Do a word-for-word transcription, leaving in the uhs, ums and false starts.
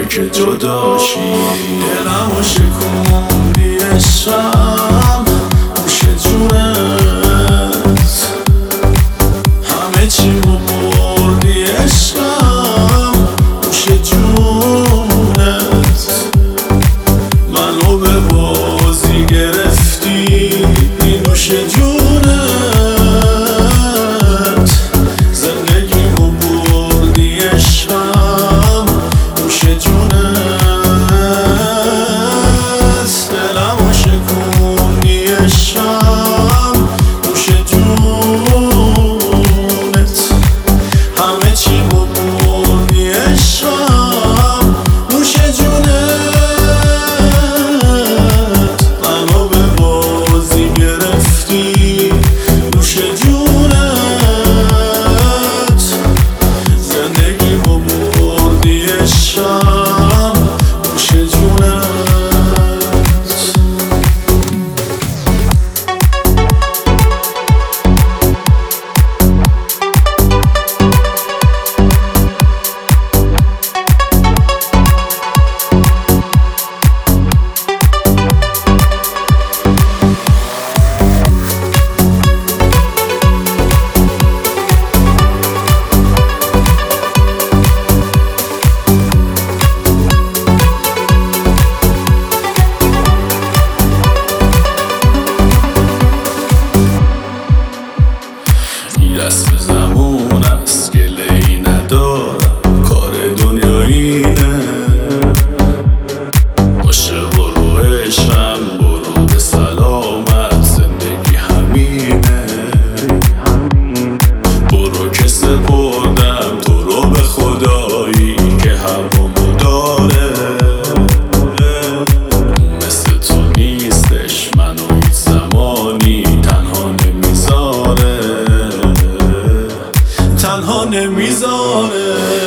که جداشی. دلمو شکوندی عشقم گوش جونت، همه چیمو بردی عشقم گوش جونت. منو به بازی گرفتی نوش جونت، زندگیمو بردی عشقم نوش جونت. دلمو شکوندی عشقم نوش جونت، همه چیمو بردی عشقم نوش جونت. منو به بازی گرفتی نوش جونت، زندگیمو بردی عشقم نوش جونت. دست به زمون است گله ای ندارم، کار دنیا اینه. عاشق و رو عشقم برو به سلامت، زندگی همینه. برو که سپردم تو رو به خدایی که هوامو داره. مثل تو نیستش منو هیچ زمانی تنها نمیذاره، تنها نمیذاره.